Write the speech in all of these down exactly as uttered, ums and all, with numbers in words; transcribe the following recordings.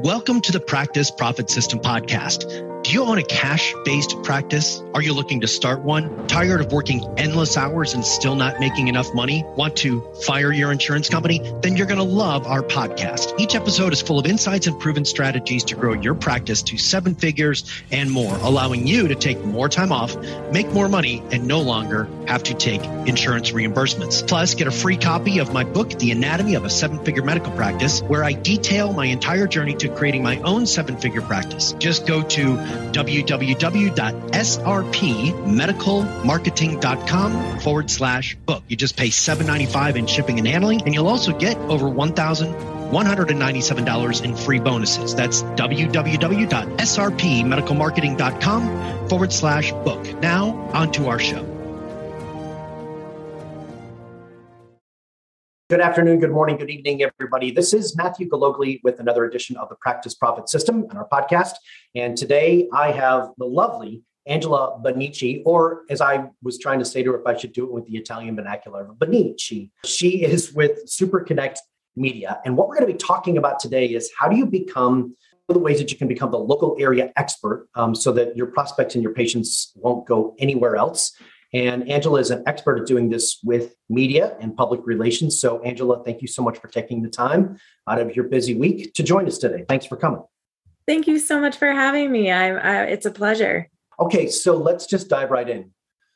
Welcome to the Practice Profit System podcast. Do you own a cash-based practice? Are you looking to start one? Tired of working endless hours and still not making enough money? Want to fire your insurance company? Then you're going to love our podcast. Each episode is full of insights and proven strategies to grow your practice to seven figures and more, allowing you to take more time off, make more money, and no longer have to take insurance reimbursements. Plus, get a free copy of my book, The Anatomy of a Seven-Figure Medical Practice, where I detail my entire journey to creating my own seven-figure practice. Just go to www.srpmedicalmarketing.com forward slash book. You just pay seven dollars and ninety-five cents in shipping and handling, and you'll also get over one thousand one hundred ninety-seven dollars in free bonuses. That's www.srpmedicalmarketing.com forward slash book. Now, on to our show. Good afternoon, good morning, good evening, everybody. This is Matthew Galogli with another edition of the Practice Profit System on our podcast. And today I have the lovely Angela Bonnici, or as I was trying to say to her, if I should do it with the Italian vernacular, Bonnici. She is with SuperConnect Media. And what we're going to be talking about today is how do you become, one of the ways that you can become the local area expert um, so that your prospects and your patients won't go anywhere else. And Angela is an expert at doing this with media and public relations. So Angela, thank you so much for taking the time out of your busy week to join us today. Thanks for coming. Thank you so much for having me. I'm, I, it's a pleasure. Okay, so let's just dive right in.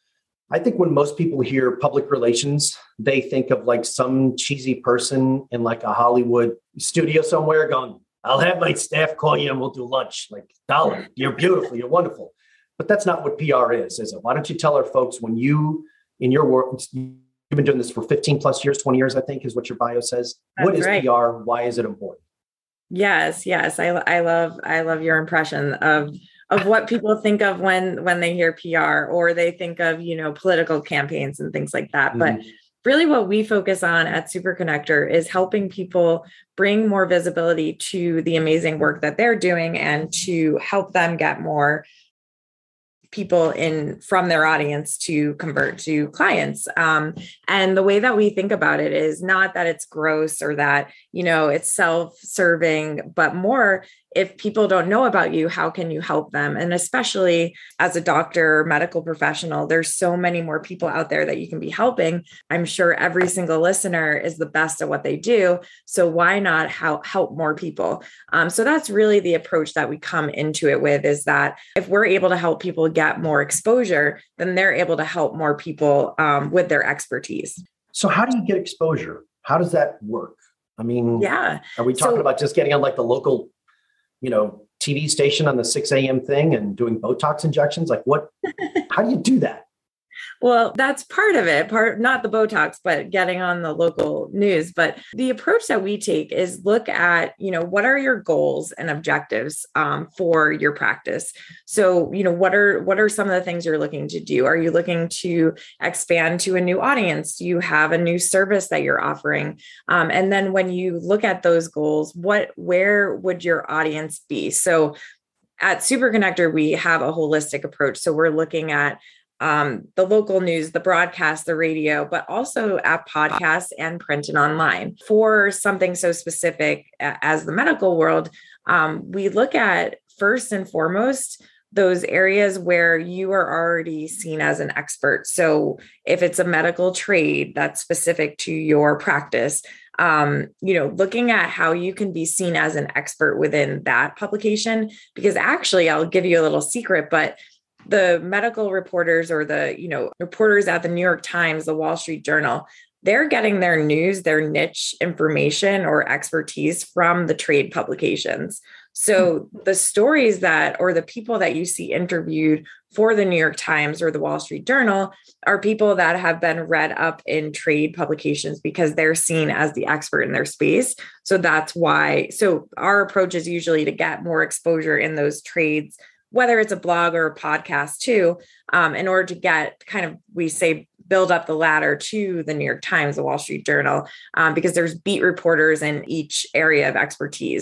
I think when most people hear public relations, they think of like some cheesy person in like a Hollywood studio somewhere going, I'll have my staff call you and we'll do lunch. Like, Dollar, you're beautiful, you're wonderful. But that's not what P R is, is it? Why don't you tell our folks when you, in your work, you've been doing this for fifteen plus years, twenty years, I think is what your bio says. That's what is right. P R? Why is it important? Yes, yes. I, I love, I love your impression of, of what people think of when, when they hear P R, or they think of, you know, political campaigns and things like that. Mm-hmm. But really what we focus on at SuperConnector is helping people bring more visibility to the amazing work that they're doing and to help them get more people in from their audience to convert to clients. Um, and the way that we think about it is not that it's gross or that, you know, it's self-serving, but more if people don't know about you, how can you help them? And especially as a doctor or medical professional, there's so many more people out there that you can be helping. I'm sure every single listener is the best at what they do. So why not help, help more people? Um, so that's really the approach that we come into it with, is that if we're able to help people get more exposure, then they're able to help more people um, with their expertise. So how do you get exposure? How does that work? I mean, yeah. Are we talking so, about just getting on like the local, you know, T V station on the six a.m. thing and doing Botox injections? Like what, how do you do that? Well, that's part of it, part, not the Botox, but getting on the local news. But the approach that we take is look at, you know, what are your goals and objectives um, for your practice? So, you know, what are, what are some of the things you're looking to do? Are you looking to expand to a new audience? Do you have a new service that you're offering? Um, and then when you look at those goals, what, where would your audience be? So at SuperConnector, we have a holistic approach. So we're looking at Um, the local news, the broadcast, the radio, but also at podcasts and print and online. For something so specific as the medical world, um, we look at first and foremost those areas where you are already seen as an expert. So if it's a medical trade that's specific to your practice, um, you know, looking at how you can be seen as an expert within that publication, because actually I'll give you a little secret, but the medical reporters or the, you know, reporters at the New York Times, the Wall Street Journal, they're getting their news, their niche information or expertise from the trade publications. So the stories that, or the people that you see interviewed for the New York Times or the Wall Street Journal are people that have been read up in trade publications because they're seen as the expert in their space. So that's why, so our approach is usually to get more exposure in those trades, whether it's a blog or a podcast too, um, in order to get kind of, we say, build up the ladder to the New York Times, the Wall Street Journal, um, because there's beat reporters in each area of expertise.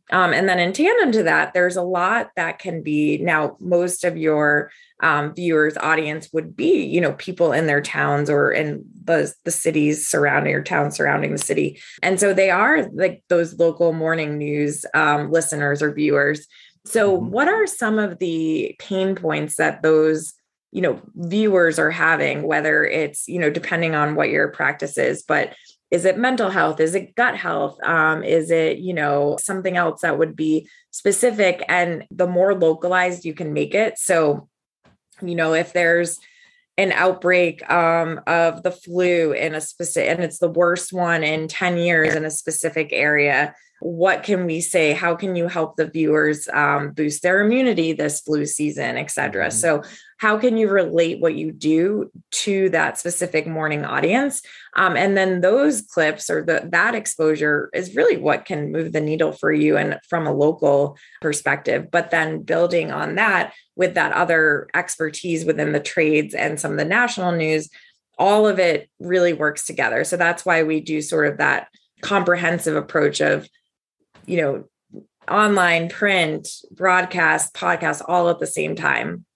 Um, and then in tandem to that, there's a lot that can be now most of your um, viewers audience would be, you know, people in their towns or in the, the cities surrounding or towns surrounding the city. And so they are like those local morning news um, listeners or viewers. So mm-hmm. what are some of the pain points that those, you know, viewers are having, whether it's, you know, depending on what your practice is, but is it mental health? Is it gut health? Um, is it, you know, something else that would be specific? And the more localized you can make it. So, you know, if there's an outbreak um, of the flu in a specific, and it's the worst one in ten years in a specific area, what can we say? How can you help the viewers um, boost their immunity this flu season, et cetera? Mm-hmm. So how can you relate what you do to that specific morning audience? Um, and then those clips or the, that exposure is really what can move the needle for you and from a local perspective. But then building on that with that other expertise within the trades and some of the national news, all of it really works together. So that's why we do sort of that comprehensive approach of, you know, online, print, broadcast, podcast, all at the same time.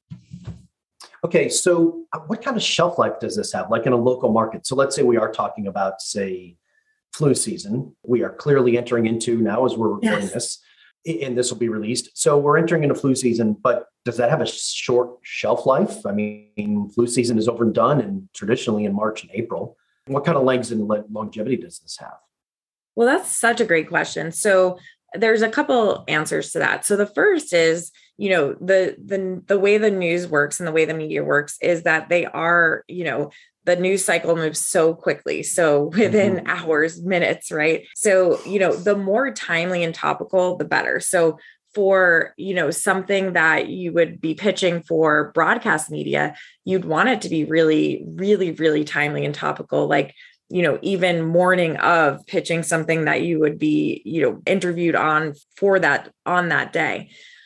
Okay, so what kind of shelf life does this have, like in a local market? So let's say we are talking about, say, flu season. We are clearly entering into now as we're recording yes. this, and this will be released. So we're entering into flu season, but does that have a short shelf life? I mean, flu season is over and done, and traditionally in March and April. What kind of legs and longevity does this have? Well, that's such a great question. So there's a couple answers to that. So the first is, you know, the the the way the news works and the way the media works is that they are, you know, the news cycle moves so quickly. So within mm-hmm. hours, minutes, right? So, you know, the more timely and topical, the better. So for, you know, something that you would be pitching for broadcast media, you'd want it to be really, really, really timely and topical. Like, you know, even morning of pitching something that you would be, you know, interviewed on for that, on that day.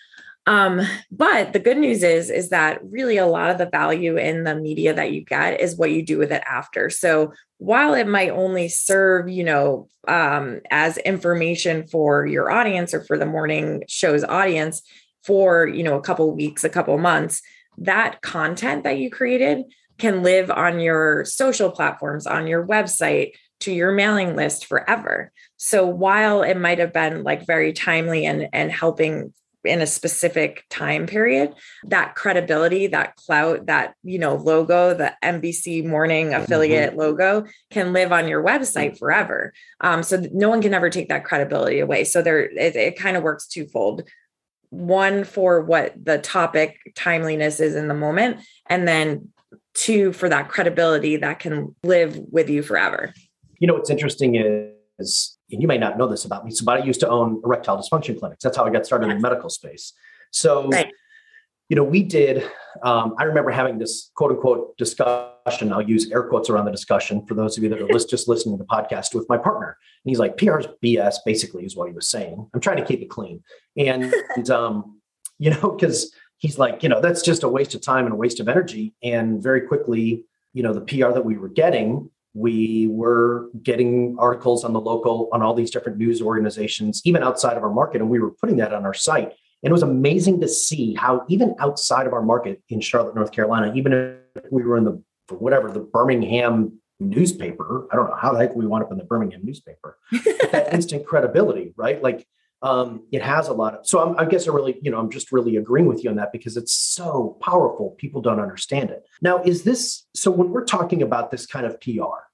Um, but the good news is, is that really a lot of the value in the media that you get is what you do with it after. So while it might only serve, you know, um, as information for your audience or for the morning show's audience for, you know, a couple of weeks, a couple of months, that content that you created can live on your social platforms, on your website, to your mailing list forever. So while it might have been like very timely and, and helping in a specific time period, that credibility, that clout, that, you know, logo, the N B C morning affiliate mm-hmm. logo can live on your website forever. Um, so no one can ever take that credibility away. So there, it, it kind of works twofold. One, for what the topic timeliness is in the moment, and then two, for that credibility that can live with you forever. You know, what's interesting is, and you may not know this about me, so but I used to own erectile dysfunction clinics. That's how I got started in the medical space. So, right. you know, we did, um, I remember having this quote unquote discussion. I'll use air quotes around the discussion for those of you that are just listening to the podcast with my partner. And he's like, P R's B S basically is what he was saying. I'm trying to keep it clean. And, and um, you know, because he's like, you know, that's just a waste of time and a waste of energy. And very quickly, you know, the P R that we were getting, we were getting articles on the local, on all these different news organizations, even outside of our market. And we were putting that on our site. And it was amazing to see how even outside of our market in Charlotte, North Carolina, even if we were in the, whatever, the Birmingham newspaper, I don't know how the heck we wound up in the Birmingham newspaper, but that instant credibility, right? Like, Um, it has a lot of, so I'm, I guess I really, you know, I'm just really agreeing with you on that because it's so powerful. People don't understand it. Now, is this, so when we're talking about this kind of P R,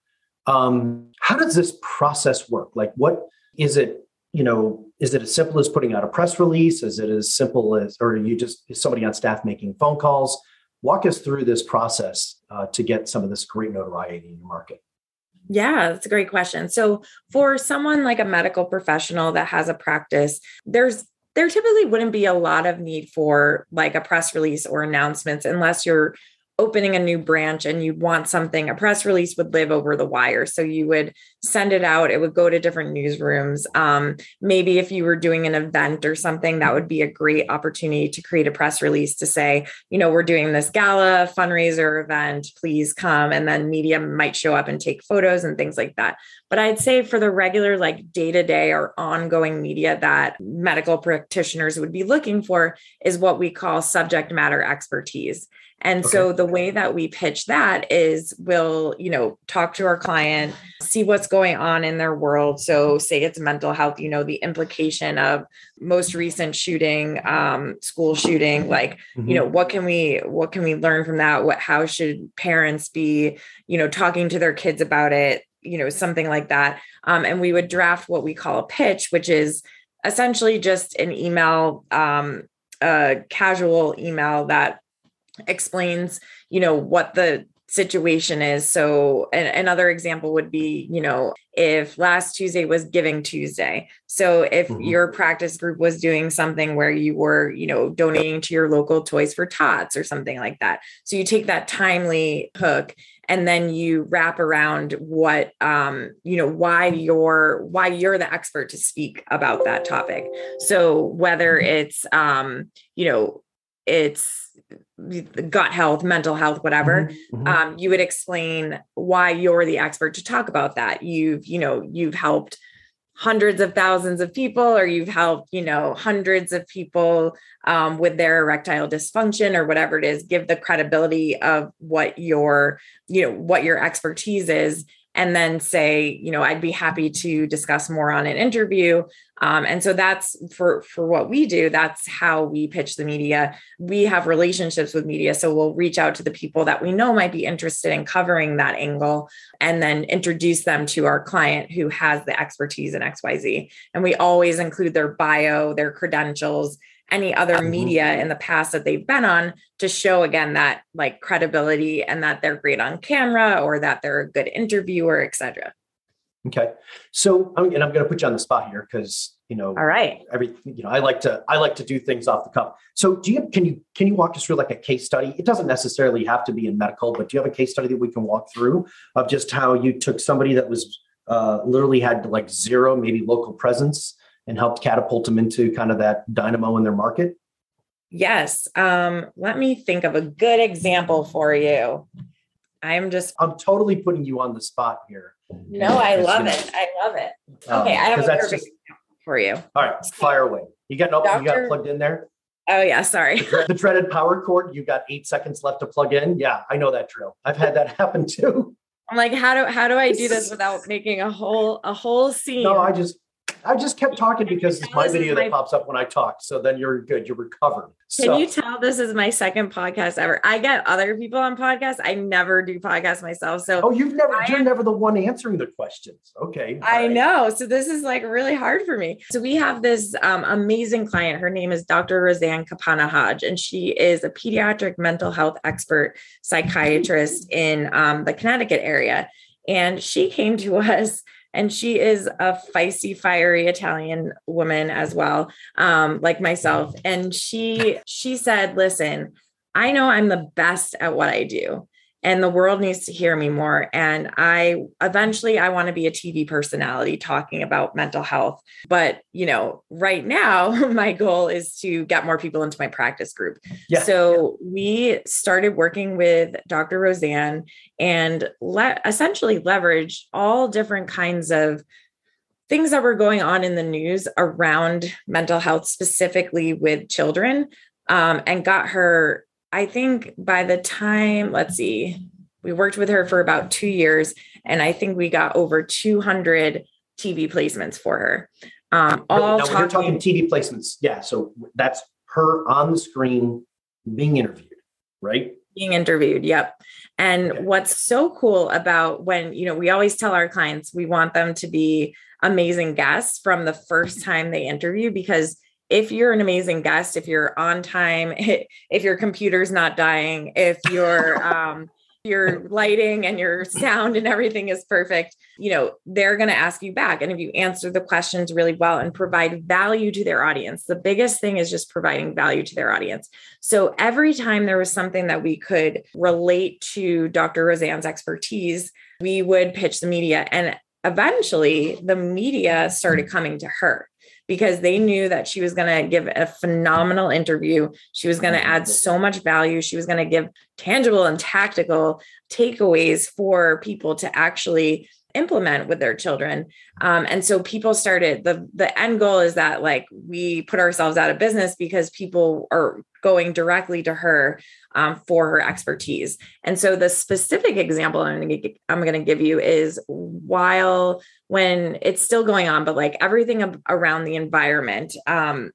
um, how does this process work? Like, what is it, you know, is it as simple as putting out a press release? Is it as simple as, or are you just, is somebody on staff making phone calls? Walk us through this process uh, to get some of this great notoriety in your market. Yeah, that's a great question. So for someone like a medical professional that has a practice, there's there typically wouldn't be a lot of need for like a press release or announcements unless you're opening a new branch and you want something, a press release would live over the wire. So you would send it out. It would go to different newsrooms. Um, maybe if you were doing an event or something, that would be a great opportunity to create a press release to say, you know, we're doing this gala fundraiser event, please come. And then media might show up and take photos and things like that. But I'd say for the regular, like day-to-day or ongoing media that medical practitioners would be looking for is what we call subject matter expertise. And okay. so the way that we pitch that is we'll, you know, talk to our client, see what's going on in their world. So say it's mental health, you know, the implication of most recent shooting, um, school shooting, like, mm-hmm. you know, what can we, what can we learn from that? What, how should parents be, you know, talking to their kids about it, you know, something like that. Um, and we would draft what we call a pitch, which is essentially just an email, um, a casual email that explains, you know, what the situation is. So an, another example would be, you know, if last Tuesday was Giving Tuesday. So if mm-hmm. your practice group was doing something where you were, you know, donating to your local Toys for Tots or something like that. So you take that timely hook and then you wrap around what, um, you know, why you're, why you're the expert to speak about that topic. So whether it's, um, you know, it's gut health, mental health, whatever, mm-hmm, mm-hmm. Um, you would explain why you're the expert to talk about that. You've, you know, you've helped hundreds of thousands of people, or you've helped, you know, hundreds of people um, with their erectile dysfunction or whatever it is. Give the credibility of what your, you know, what your expertise is. And then say, you know, I'd be happy to discuss more on an interview. Um, and so that's for, for what we do. That's how we pitch the media. We have relationships with media. So we'll reach out to the people that we know might be interested in covering that angle and then introduce them to our client who has the expertise in X Y Z. And we always include their bio, their credentials, any other mm-hmm. media in the past that they've been on to show, again, that like credibility and that they're great on camera or that they're a good interviewer, et cetera. Okay. So, and I'm going to put you on the spot here because, you know, all right. Every, you know, I like to, I like to do things off the cuff. So do you, can you, can you walk us through like a case study? It doesn't necessarily have to be in medical, but do you have a case study that we can walk through of just how you took somebody that was uh, literally had like zero, maybe local presence and helped catapult them into kind of that dynamo in their market? Yes. Um, let me think of a good example for you. I'm just, I'm totally putting you on the spot here. No, I love it. Know, I love it. Okay. Um, I have a perfect just, example for you. All right. Fire away. You got no, Doctor you got it plugged in there? Oh yeah. Sorry. The, the dreaded power cord. You got eight seconds left to plug in. Yeah. I know that drill. I've had that happen too. I'm like, how do, how do I do this without making a whole, a whole scene? No, I just, I just kept talking because it's my video that pops up when I talk. So then you're good. You're recovered. Can so. you tell this is my second podcast ever? I get other people on podcasts. I never do podcasts myself. So oh, you've never, I you're am, never the one answering the questions. Okay. I right. know. So this is like really hard for me. So we have this um, amazing client. Her name is Doctor Roseanne Kapana-Hodge, and she is a pediatric mental health expert psychiatrist in um, the Connecticut area. And she came to us. And she is a feisty, fiery Italian woman as well, um, like myself. And she she said, listen, I know I'm the best at what I do, and the world needs to hear me more. And I eventually I want to be a T V personality talking about mental health. But, you know, right now, my goal is to get more people into my practice group. Yeah. So we started working with Doctor Roseanne and le- essentially leverage all different kinds of things that were going on in the news around mental health, specifically with children, um, and got her. I think by the time, let's see, we worked with her for about two years, and I think we got over two hundred T V placements for her. Um, all now, talking, when you're talking T V placements, yeah. So that's her on the screen being interviewed, right? Being interviewed, yep. And okay. What's so cool about when, you know, we always tell our clients we want them to be amazing guests from the first time they interview, because if you're an amazing guest, if you're on time, if your computer's not dying, if you're, um, your lighting and your sound and everything is perfect, you know, they're going to ask you back. And if you answer the questions really well and provide value to their audience, the biggest thing is just providing value to their audience. So every time there was something that we could relate to Doctor Roseanne's expertise, we would pitch the media. And eventually the media started coming to her, because they knew that she was going to give a phenomenal interview. She was going to add so much value. She was going to give tangible and tactical takeaways for people to actually implement with their children. Um, and so people started, the, the end goal is that like we put ourselves out of business because people are going directly to her um, for her expertise. And so the specific example I'm going to I'm going to give you is while when it's still going on, but like everything ab- around the environment um,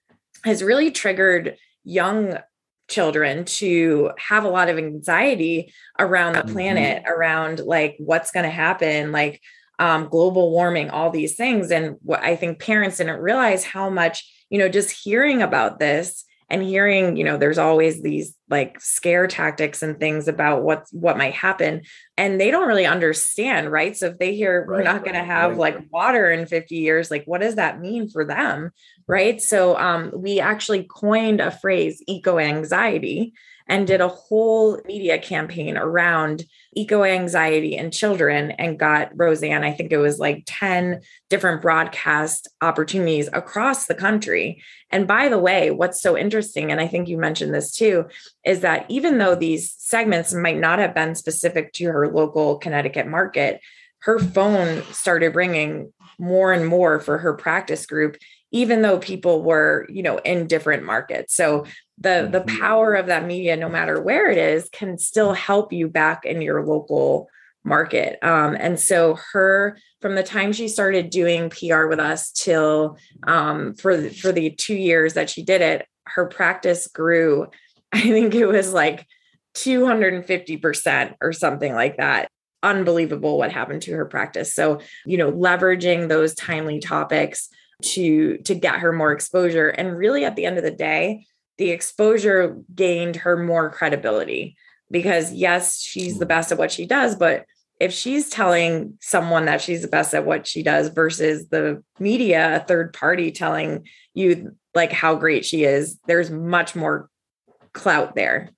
has really triggered young children to have a lot of anxiety around the planet, mm-hmm. around like what's going to happen, like um, global warming, all these things. And what I think parents didn't realize how much, you know, just hearing about this and hearing, you know, there's always these like scare tactics and things about what, what might happen. And they don't really understand, right? So if they hear right, we're not going right, to have right. like water in fifty years, like what does that mean for them? Right. So um, we actually coined a phrase, eco anxiety, and did a whole media campaign around eco anxiety in children and got Roseanne, I think it was like ten different broadcast opportunities across the country. And by the way, what's so interesting, and I think you mentioned this too, is that even though these segments might not have been specific to her local Connecticut market, her phone started ringing more and more for her practice group, even though people were, you know, in different markets. So the, the power of that media, no matter where it is, can still help you back in your local market. Um, and so her, from the time she started doing P R with us till um, for, the, for the two years that she did it, her practice grew. I think it was like two hundred fifty percent or something like that. Unbelievable what happened to her practice. So, you know, leveraging those timely topics to, to get her more exposure. And really at the end of the day, the exposure gained her more credibility, because yes, she's the best at what she does, but if she's telling someone that she's the best at what she does versus the media, a third party telling you like how great she is, there's much more clout there.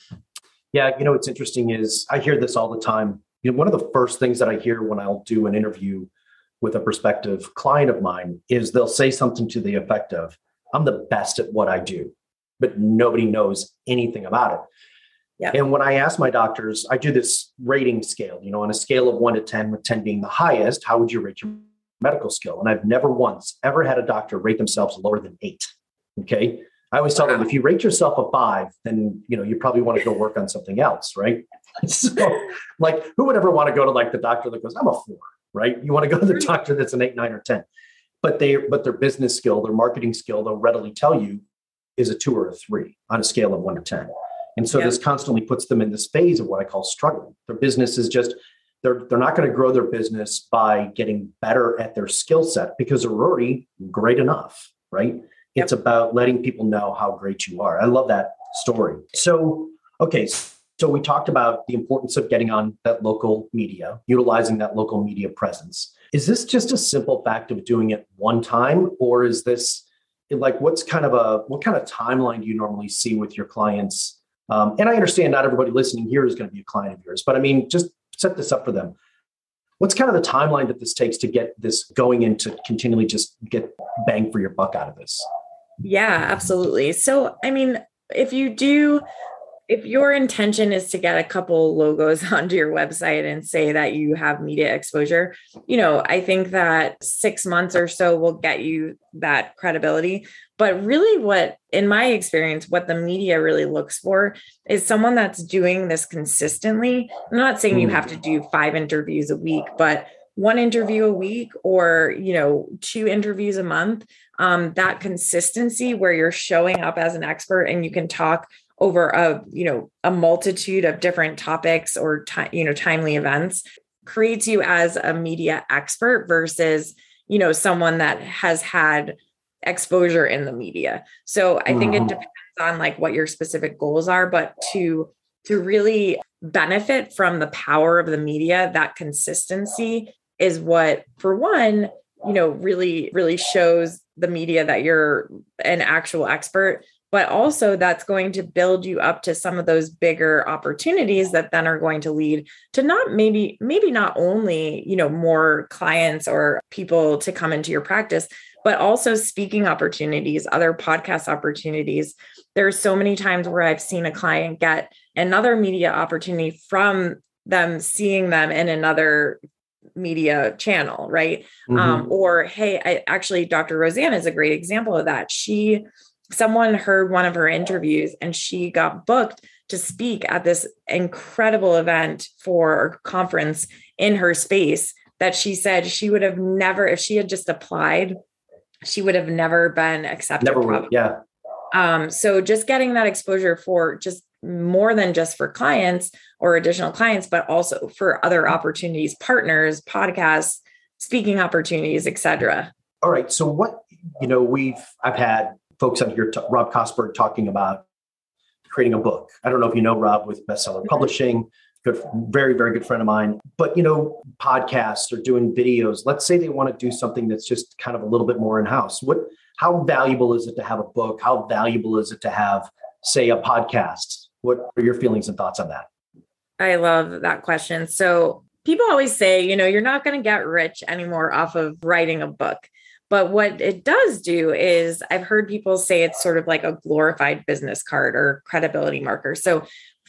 Yeah. You know, what's interesting is I hear this all the time. You know, one of the first things that I hear when I'll do an interview with a prospective client of mine is they'll say something to the effect of, I'm the best at what I do, but nobody knows anything about it. Yeah. And when I ask my doctors, I do this rating scale, you know, on a scale of one to ten, with ten being the highest, how would you rate your medical skill? And I've never once ever had a doctor rate themselves lower than eight. Okay. I always tell them, if you rate yourself a five, then, you know, you probably want to go work on something else. Right. So like, who would ever want to go to like the doctor that goes, I'm a four, right? You want to go to the doctor that's an eight, nine, or ten, but they, but their business skill, their marketing skill, they'll readily tell you is a two or a three on a scale of one to ten. And so yep. this constantly puts them in this phase of what I call struggling. Their business is just, they're, they're not going to grow their business by getting better at their skill set because they're already great enough, right? Yep. It's about letting people know how great you are. I love that story. So, okay. So we talked about the importance of getting on that local media, utilizing that local media presence. Is this just a simple fact of doing it one time, or is this like, what's kind of a, what kind of timeline do you normally see with your clients? Um, and I understand not everybody listening here is going to be a client of yours, but I mean, just set this up for them. What's kind of the timeline that this takes to get this going and to continually just get bang for your buck out of this? Yeah, absolutely. So, I mean, if you do, if your intention is to get a couple logos onto your website and say that you have media exposure, you know, I think that six months or so will get you that credibility. But really what, in my experience, what the media really looks for is someone that's doing this consistently. I'm not saying you have to do five interviews a week, but one interview a week or, you know, two interviews a month, um, that consistency where you're showing up as an expert and you can talk over a, you know, a multitude of different topics or, ti- you know, timely events creates you as a media expert versus, you know, someone that has had exposure in the media. So I think it depends on like what your specific goals are, but to, to really benefit from the power of the media, that consistency is what, for one, you know, really, really shows the media that you're an actual expert, but also that's going to build you up to some of those bigger opportunities that then are going to lead to not maybe, maybe not only, you know, more clients or people to come into your practice, but also speaking opportunities, other podcast opportunities. There's so many times where I've seen a client get another media opportunity from them seeing them in another media channel, right? Mm-hmm. Um, or, hey, I actually, Doctor Roseanne is a great example of that. She, someone heard one of her interviews and she got booked to speak at this incredible event for a conference in her space that she said she would have never, if she had just applied, she would have never been accepted. Never would, yeah. Um, so just getting that exposure for just more than just for clients or additional clients, but also for other opportunities, partners, podcasts, speaking opportunities, et cetera. All right. So what, you know, we've, I've had folks on here, t- Rob Kosberg, talking about creating a book. I don't know if you know Rob with Bestseller mm-hmm. Publishing, good, very, very good friend of mine. But, you know, podcasts or doing videos, let's say they want to do something that's just kind of a little bit more in-house. What, how valuable is it to have a book? How valuable is it to have, say, a podcast? What are your feelings and thoughts on that? I love that question. So people always say, you know, you're not going to get rich anymore off of writing a book. But what it does do is I've heard people say it's sort of like a glorified business card or credibility marker. So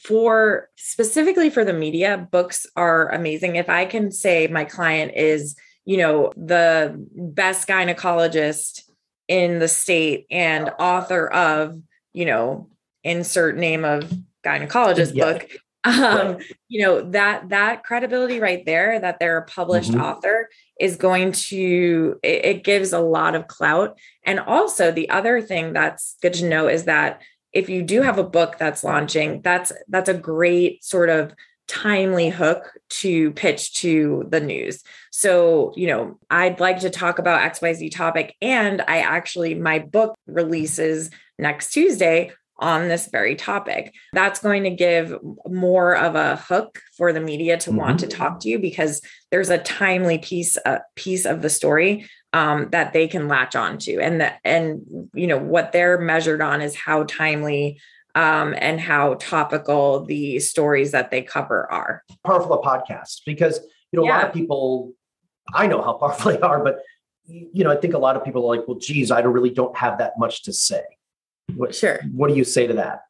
for specifically for the media, books are amazing. If I can say my client is, you know, the best gynecologist in the state and author of, you know, insert name of gynecologist yeah. book, um, right. you know, that, that credibility right there, that they're a published mm-hmm. author is going to, it, it gives a lot of clout. And also the other thing that's good to know is that if you do have a book that's launching, that's, that's a great sort of timely hook to pitch to the news. So, you know, I'd like to talk about X Y Z topic. And I actually, my book releases next Tuesday on this very topic. That's going to give more of a hook for the media to mm-hmm. want to talk to you because there's a timely piece, uh, piece of the story um, that they can latch onto. And that, and, you know, what they're measured on is how timely um, and how topical the stories that they cover are. Powerful a podcast because, you know, a yeah. lot of people, I know how powerful they are, but, you know, I think a lot of people are like, well, geez, I don't really don't have that much to say. What, sure. What do you say to that?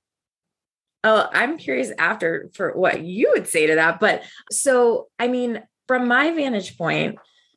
Oh, I'm curious after for what you would say to that. But so, I mean, from my vantage point,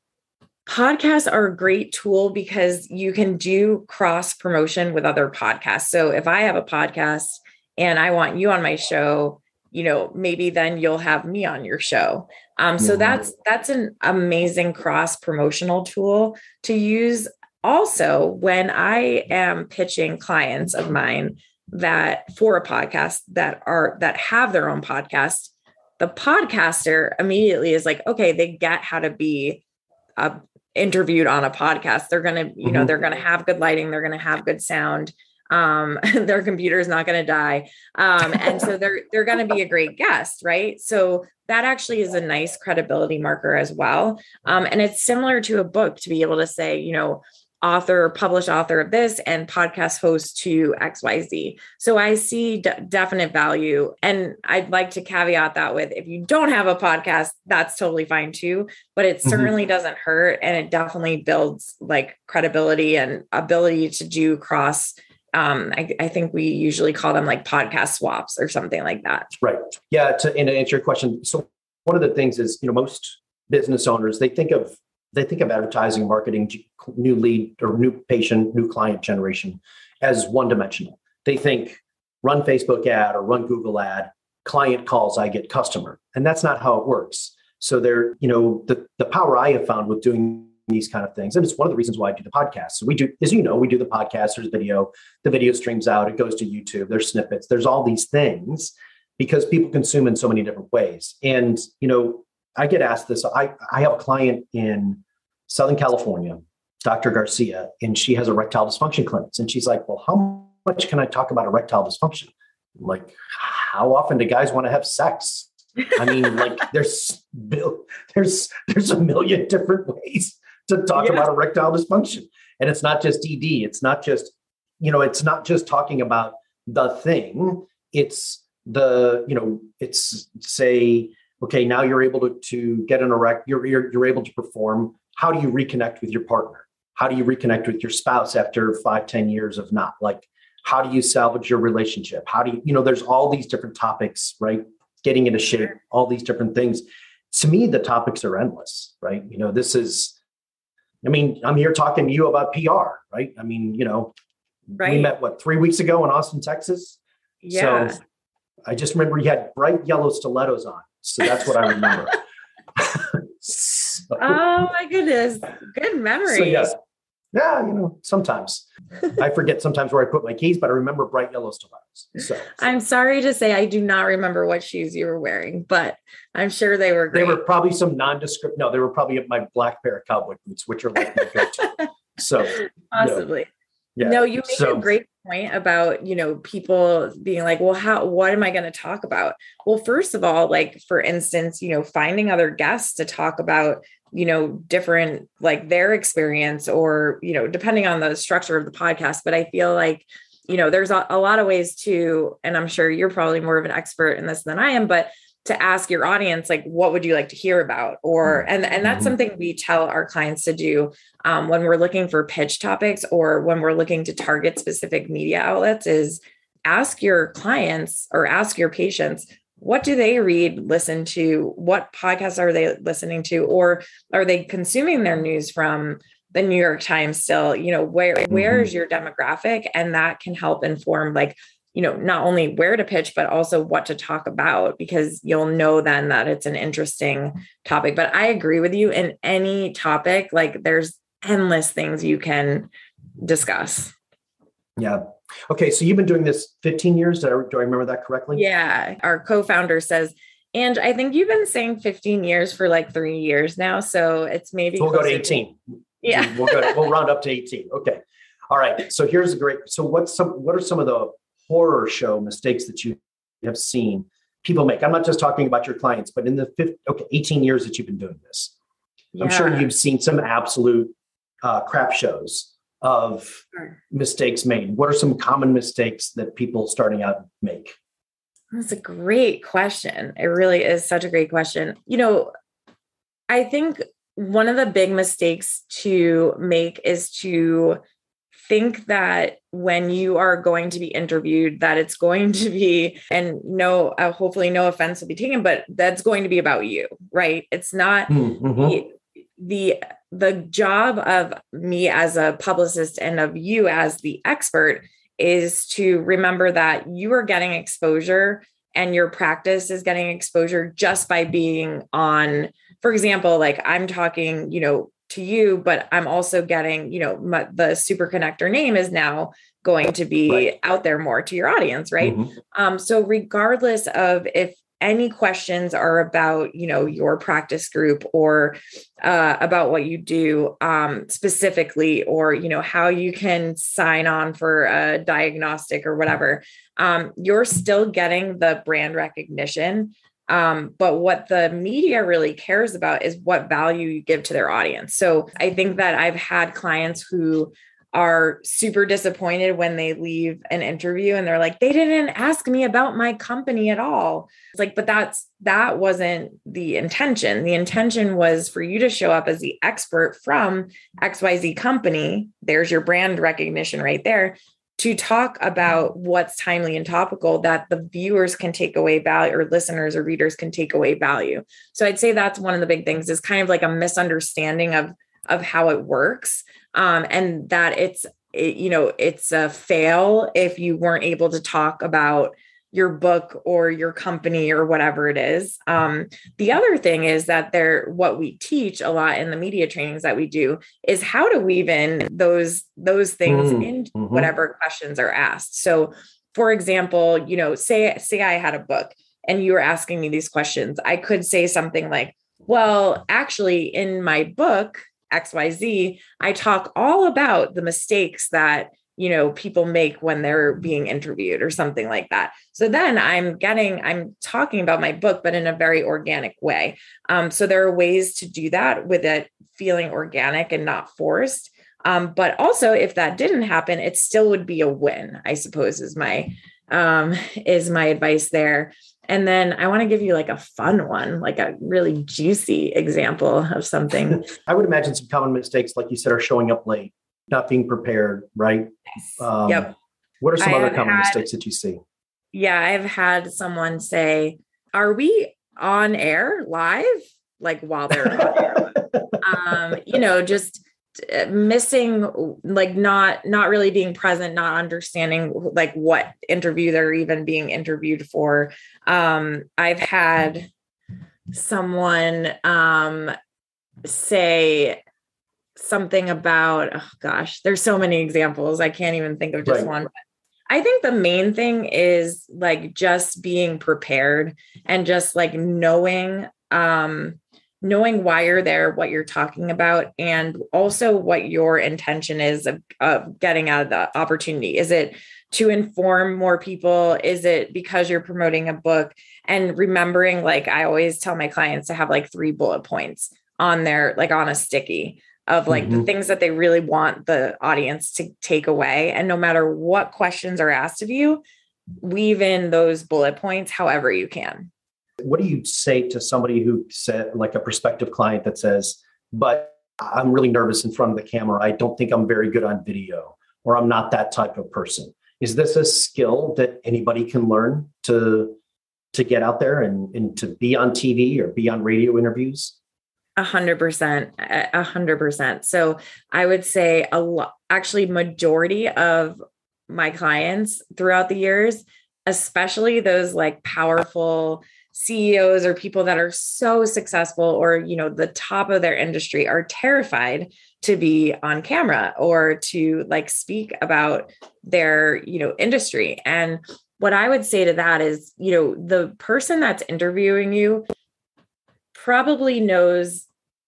podcasts are a great tool because you can do cross promotion with other podcasts. So if I have a podcast and I want you on my show, you know, maybe then you'll have me on your show. Um, so mm-hmm. that's, that's an amazing cross promotional tool to use. Also, when I am pitching clients of mine that for a podcast that are that have their own podcast, the podcaster immediately is like, okay, they get how to be uh, interviewed on a podcast. They're going to, you know, mm-hmm. they're going to have good lighting. They're going to have good sound. Um, their computer is not going to die. Um, and so they're, they're going to be a great guest. Right. So that actually is a nice credibility marker as well. Um, and it's similar to a book to be able to say, you know, author, published author of this and podcast host to X Y Z. So I see d- definite value. And I'd like to caveat that with, if you don't have a podcast, that's totally fine too, but it certainly mm-hmm. doesn't hurt. And it definitely builds like credibility and ability to do cross. Um, I, I think we usually call them like podcast swaps or something like that. Right. Yeah. To, and to answer your question. So one of the things is, you know, most business owners, they think of They think of advertising, marketing, new lead or new patient, new client generation as one dimensional. They think run Facebook ad or run Google ad, client calls, I get customer. And that's not how it works. So there, you know, the, the power I have found with doing these kind of things, and it's one of the reasons why I do the podcast. So we do, as you know, we do the podcast, there's video, the video streams out, it goes to YouTube, there's snippets, there's all these things because people consume in so many different ways. And, you know, I get asked this. I, I have a client in Southern California, Doctor Garcia, and she has erectile dysfunction clinics. And she's like, well, how much can I talk about erectile dysfunction? I'm like, how often do guys want to have sex? I mean, like there's there's there's a million different ways to talk yeah. about erectile dysfunction. And it's not just E D. It's not just, you know, it's not just talking about the thing. It's the, you know, it's say, okay, now you're able to, to get an erect, you're, you're, you're able to perform. How do you reconnect with your partner? How do you reconnect with your spouse after five, ten years of not? Like, how do you salvage your relationship? How do you, you know, there's all these different topics, right? Getting into shape, all these different things. To me, the topics are endless, right? You know, this is, I mean, I'm here talking to you about P R, right? I mean, you know, right. we met, what, three weeks ago in Austin, Texas? Yeah. So I just remember you had bright yellow stilettos on. So that's what I remember. so, oh my goodness. Good memory. So yes. Yeah, you know, sometimes I forget sometimes where I put my keys, but I remember bright yellow stilettos. So I'm sorry to say I do not remember what shoes you were wearing, but I'm sure they were great. They were probably some nondescript. No, they were probably my black pair of cowboy boots, which are like my go-to. So possibly. You know, yeah. No, you make so, a great point about, you know, people being like, well, how, what am I going to talk about? Well, first of all, like, for instance, you know, finding other guests to talk about, you know, different, like their experience or, you know, depending on the structure of the podcast. But I feel like, you know, there's a, a lot of ways to, and I'm sure you're probably more of an expert in this than I am, but to ask your audience, like, what would you like to hear about? Or, and, and that's something we tell our clients to do um, when we're looking for pitch topics or when we're looking to target specific media outlets is ask your clients or ask your patients, what do they read, listen to? What podcasts are they listening to? Or are they consuming their news from the New York Times still? You know, where, where is your demographic? And that can help inform, like, you know, not only where to pitch, but also what to talk about, because you'll know then that it's an interesting topic. But I agree with you, in any topic, like there's endless things you can discuss. Yeah. Okay. So you've been doing this fifteen years. Do I, do I remember that correctly? Yeah. Our co-founder says, and I think you've been saying fifteen years for like three years now. So it's maybe so we'll go to eighteen. To, yeah. We'll go to, we'll round up to eighteen. Okay. All right. So here's a great, so what's some, what are some of the horror show mistakes that you have seen people make? I'm not just talking about your clients, but in the fifty, okay, eighteen years that you've been doing this, yeah. I'm sure you've seen some absolute uh, crap shows of sure. mistakes made. What are some common mistakes that people starting out make? That's a great question. It really is such a great question. You know, I think one of the big mistakes to make is to think that when you are going to be interviewed, that it's going to be, and no, uh, hopefully no offense will be taken, but that's going to be about you, right? It's not mm-hmm. the, the, the job of me as a publicist and of you as the expert is to remember that you are getting exposure and your practice is getting exposure just by being on, for example, like I'm talking, you know, to you, but I'm also getting, you know, my, the Super Connector name is now going to be right. out there more to your audience. Right. Mm-hmm. Um, so regardless of if any questions are about, you know, your practice group or uh, about what you do um, specifically, or, you know, how you can sign on for a diagnostic or whatever, um, you're still getting the brand recognition. Um, but what the media really cares about is what value you give to their audience. So I think that I've had clients who are super disappointed when they leave an interview and they're like, they didn't ask me about my company at all. It's like, but that's, that wasn't the intention. The intention was for you to show up as the expert from X Y Z company. There's your brand recognition right there, to talk about what's timely and topical that the viewers can take away value, or listeners or readers can take away value. So I'd say that's one of the big things, is kind of like a misunderstanding of, of how it works. Um, and that it's, it, you know, it's a fail if you weren't able to talk about your book or your company or whatever it is. Um, the other thing is that there, what we teach a lot in the media trainings that we do is how to weave in those, those things mm, into mm-hmm. whatever questions are asked. So for example, you know, say, say I had a book and you were asking me these questions, I could say something like, well, actually in my book, X Y Z, I talk all about the mistakes that you know, people make when they're being interviewed or something like that. So then I'm getting, I'm talking about my book, but in a very organic way. Um, so there are ways to do that with it feeling organic and not forced. Um, but also if that didn't happen, it still would be a win, I suppose is my, um, is my advice there. And then I want to give you like a fun one, like a really juicy example of something. I would imagine some common mistakes, like you said, are showing up late, not being prepared, right? Yes. Um, yep. What are some I other common had, mistakes that you see? Yeah, I've had someone say, are we on air live? Like while they're on air. um, you know, just missing, like not, not really being present, not understanding like what interview they're even being interviewed for. Um, I've had someone um, say something about, oh gosh, there's so many examples. I can't even think of just Right. one. But I think the main thing is like just being prepared and just like knowing, um, knowing why you're there, what you're talking about, and also what your intention is of, of getting out of the opportunity. Is it to inform more people? Is it because you're promoting a book? And remembering, like I always tell my clients to have like three bullet points on their, like on a sticky of like mm-hmm. the things that they really want the audience to take away. And no matter what questions are asked of you, weave in those bullet points however you can. What do you say to somebody who said, like a prospective client that says, but I'm really nervous in front of the camera. I don't think I'm very good on video, or I'm not that type of person. Is this a skill that anybody can learn to, to get out there and, and to be on T V or be on radio interviews? A hundred percent, a hundred percent. So I would say a lot, actually majority of my clients throughout the years, especially those like powerful C E Os or people that are so successful or, you know, the top of their industry are terrified to be on camera or to like speak about their, you know, industry. And what I would say to that is, you know, the person that's interviewing you probably knows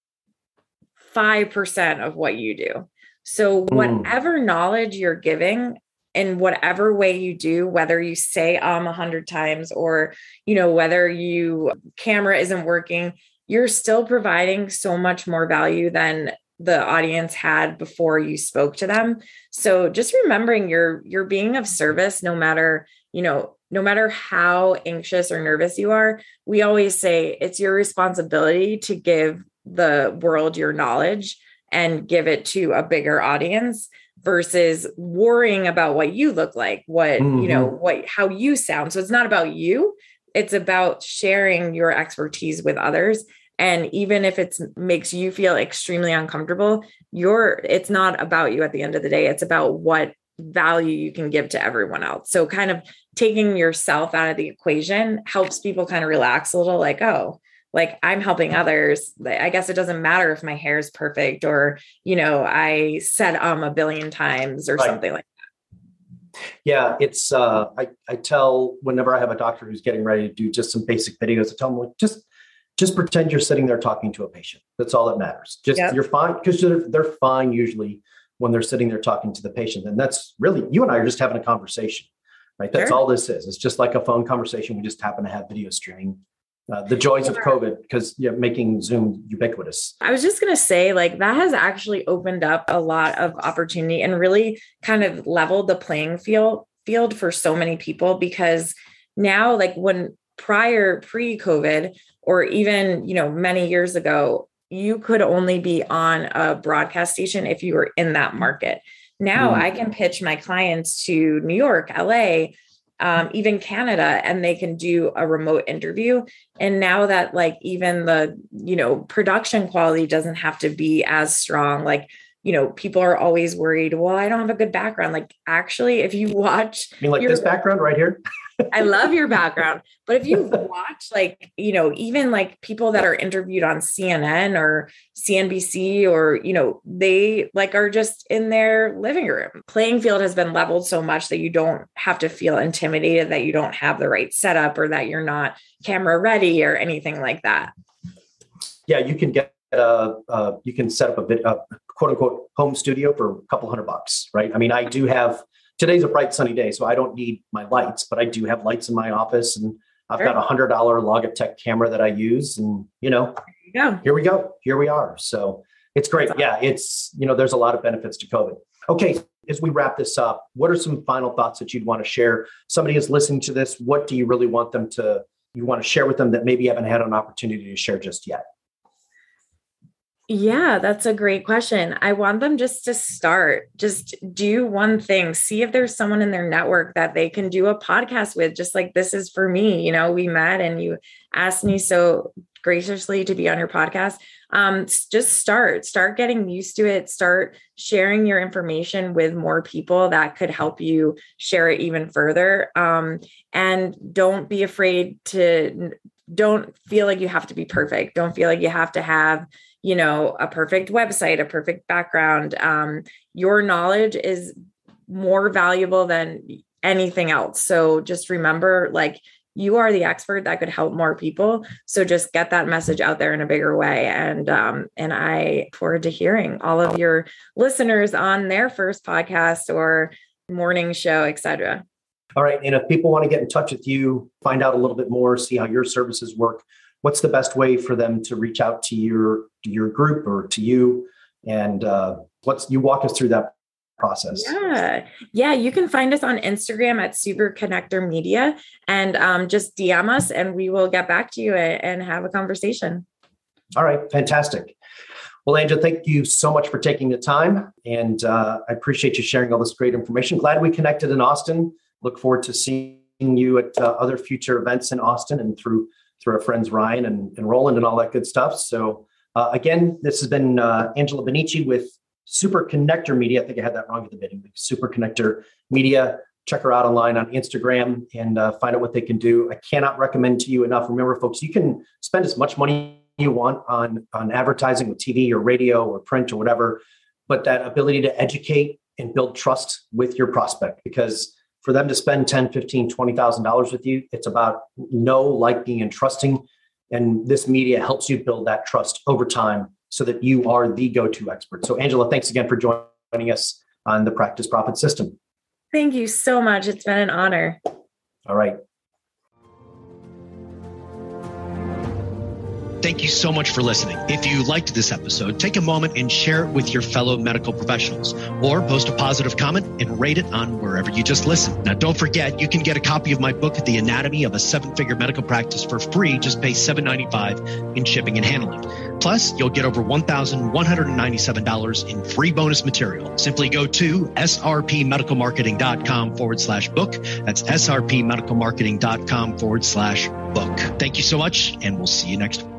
five percent of what you do. So whatever mm. knowledge you're giving in whatever way you do, whether you say um a hundred times or, you know, whether you camera isn't working, you're still providing so much more value than the audience had before you spoke to them. So just remembering you're, you're being of service, no matter, you know, no matter how anxious or nervous you are. We always say it's your responsibility to give the world your knowledge and give it to a bigger audience versus worrying about what you look like, what, mm-hmm. you know, what, how you sound. So it's not about you. It's about sharing your expertise with others. And even if it makes you feel extremely uncomfortable, you're, it's not about you at the end of the day. It's about what value you can give to everyone else. So kind of taking yourself out of the equation helps people kind of relax a little, like, oh, like I'm helping others. I guess it doesn't matter if my hair is perfect or, you know, I said um a billion times or right. something like that. Yeah, it's, uh, I, I tell whenever I have a doctor who's getting ready to do just some basic videos, I tell them, like, just, just pretend you're sitting there talking to a patient. That's all that matters. Just yep. you're fine because they're, they're fine usually when they're sitting there talking to the patient. And that's really, you and I are just having a conversation, right? That's sure. all this is. It's just like a phone conversation. We just happen to have video streaming. Uh, the joys of COVID, because yeah, making Zoom ubiquitous. I was just going to say, like, that has actually opened up a lot of opportunity and really kind of leveled the playing field field for so many people, because now, like when prior pre-COVID, or even, you know, many years ago, you could only be on a broadcast station if you were in that market. Now mm. I can pitch my clients to New York, L A, Um, even Canada, and they can do a remote interview. And now that like even the, you know, production quality doesn't have to be as strong. Like, you know, people are always worried, well, I don't have a good background. Like actually, if you watch, I mean, like your, this background right here. I love your background, but if you watch like, you know, even like people that are interviewed on C N N or C N B C, or, you know, they like are just in their living room. Playing field has been leveled so much that you don't have to feel intimidated that you don't have the right setup or that you're not camera ready or anything like that. Yeah, you can get uh, uh you can set up a bit, a quote unquote home studio for a couple hundred bucks, right? I mean, I do have, today's a bright sunny day, so I don't need my lights, but I do have lights in my office, and I've sure. got a hundred dollar Logitech camera that I use, and you know, yeah. here we go, here we are. So it's great. Yeah, it's, you know, there's a lot of benefits to COVID. Okay, as we wrap this up, what are some final thoughts that you'd want to share? Somebody is listening to this. What do you really want them to, you want to share with them that maybe haven't had an opportunity to share just yet? Yeah, that's a great question. I want them just to start, just do one thing, see if there's someone in their network that they can do a podcast with, just like this is for me. You know, we met and you asked me so graciously to be on your podcast. Um, just start, start getting used to it, start sharing your information with more people that could help you share it even further. Um, and don't be afraid to, don't feel like you have to be perfect. Don't feel like you have to have, you know, a perfect website, a perfect background. Um, your knowledge is more valuable than anything else. So just remember, like, you are the expert that could help more people. So just get that message out there in a bigger way. And, um, and I look forward to hearing all of your listeners on their first podcast or morning show, et cetera. All right. And if people want to get in touch with you, find out a little bit more, see how your services work, what's the best way for them to reach out to your, to your group or to you? And uh, what's, you walk us through that process. Yeah. Yeah. You can find us on Instagram at Super Connector Media, and um, just D M us and we will get back to you and have a conversation. All right. Fantastic. Well, Angela, thank you so much for taking the time. And uh, I appreciate you sharing all this great information. Glad we connected in Austin. Look forward to seeing you at uh, other future events in Austin and through through our friends Ryan and, and Roland and all that good stuff. So uh, again, this has been uh, Angela Benici with Super Connector Media. I think I had that wrong at the beginning. Super Connector Media. Check her out online on Instagram and uh, find out what they can do. I cannot recommend to you enough. Remember, folks, you can spend as much money you want on, on advertising with T V or radio or print or whatever, but that ability to educate and build trust with your prospect, because for them to spend ten, fifteen, twenty thousand dollars with you, it's about know, liking, and trusting. And this media helps you build that trust over time so that you are the go-to expert. So Angela, thanks again for joining us on the Practice Profit System. Thank you so much. It's been an honor. All right. Thank you so much for listening. If you liked this episode, take a moment and share it with your fellow medical professionals, or post a positive comment and rate it on wherever you just listen. Now, don't forget, you can get a copy of my book, The Anatomy of a Seven-Figure Medical Practice, for free. Just pay seven dollars and ninety-five cents in shipping and handling. Plus, you'll get over one thousand one hundred ninety-seven dollars in free bonus material. Simply go to srpmedicalmarketing.com forward slash book. That's srpmedicalmarketing.com forward slash book. Thank you so much, and we'll see you next week.